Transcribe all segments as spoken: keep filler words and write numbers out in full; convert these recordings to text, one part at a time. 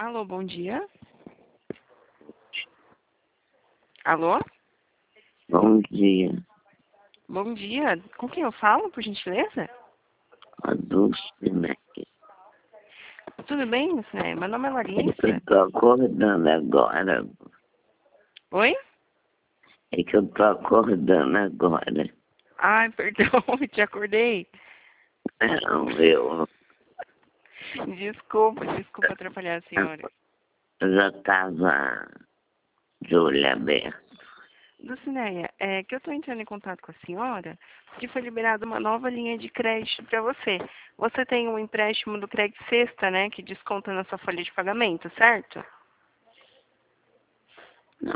Alô, bom dia. Alô? Bom dia, Bom dia. Com quem eu falo, por gentileza? a Dulce, né? Tudo bem, né? Meu nome é Eu Larissa. tô acordando agora. Oi? É que eu tô acordando agora. Ai, perdão, te acordei. Não, eu Desculpa, desculpa atrapalhar a senhora. eu já tava de olho aberto. Dulcineia, é que eu estou entrando em contato com a senhora porque foi liberada uma nova linha de crédito para você. Você tem um empréstimo do Crédito Sexta, né, que desconta na sua folha de pagamento, certo? Não.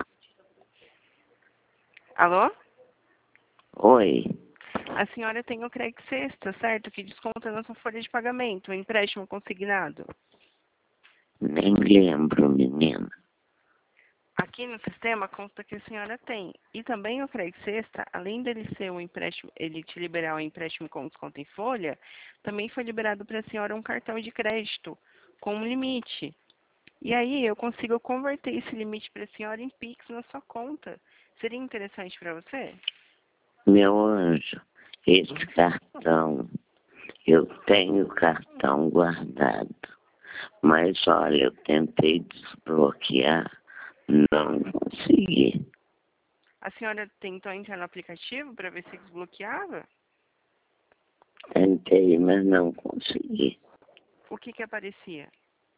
Alô? Oi, A senhora tem o Crédito Sexta, certo? Que desconta na sua folha de pagamento, o empréstimo consignado. nem lembro, menina. Aqui no sistema consta que a senhora tem. E também o Crédito Sexta, além dele ser um empréstimo, ele te liberar um empréstimo com desconto em folha, também foi liberado para a senhora um cartão de crédito com um limite. E aí eu consigo converter esse limite para a senhora em Pix na sua conta. Seria interessante para você? Meu anjo, esse cartão, eu tenho o cartão guardado. Mas olha, eu tentei desbloquear, não consegui. A senhora tentou entrar no aplicativo para ver se desbloqueava? Tentei, mas não consegui. O que que aparecia?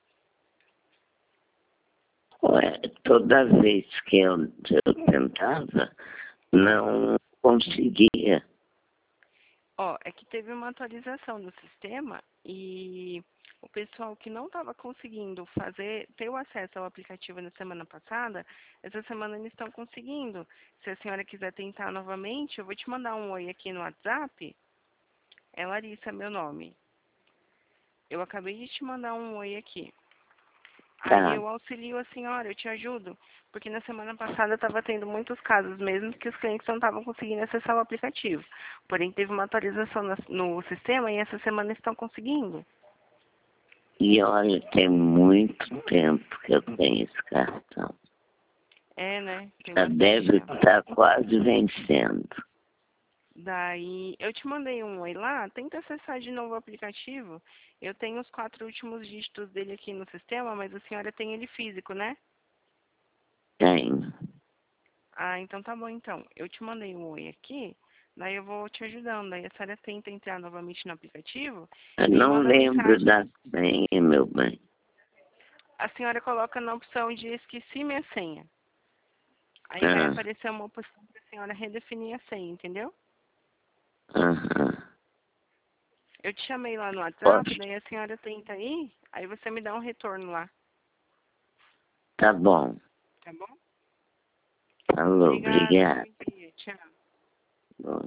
Ué, toda vez que eu, eu tentava, não conseguia. Ó, é que teve uma atualização no sistema e o pessoal que não estava conseguindo fazer, ter o acesso ao aplicativo na semana passada, essa semana eles estão conseguindo. Se a senhora quiser tentar novamente, eu vou te mandar um oi aqui no WhatsApp. É Larissa, meu nome. Eu acabei de te mandar um oi aqui. Aí Tá, eu auxilio a senhora, eu te ajudo. Porque na semana passada estava tendo muitos casos mesmo que os clientes não estavam conseguindo acessar o aplicativo. Porém, teve uma atualização na- no sistema e essa semana estão conseguindo. e olha, tem muito tempo que eu tenho esse cartão. É, né? Tem Já bastante deve tempo. estar quase vencendo. Daí, eu te mandei um oi lá, tenta acessar de novo o aplicativo. Eu tenho os quatro últimos dígitos dele aqui no sistema, mas a senhora tem ele físico, né? Tenho. Ah, então tá bom então. Eu te mandei um oi aqui, daí eu vou te ajudando. Daí a senhora tenta entrar novamente no aplicativo Eu e me não manda lembro mensagem. da senha, meu bem. A senhora coloca na opção de esqueci minha senha. Aí vai Ah, aparecer uma opção para a senhora redefinir a senha, entendeu? aham. Eu te chamei lá no WhatsApp, Pode. daí a senhora tenta aí, aí você me dá um retorno lá, Tá bom. tá bom? Falou, Obrigada, obrigado. bom dia, tchau. Bom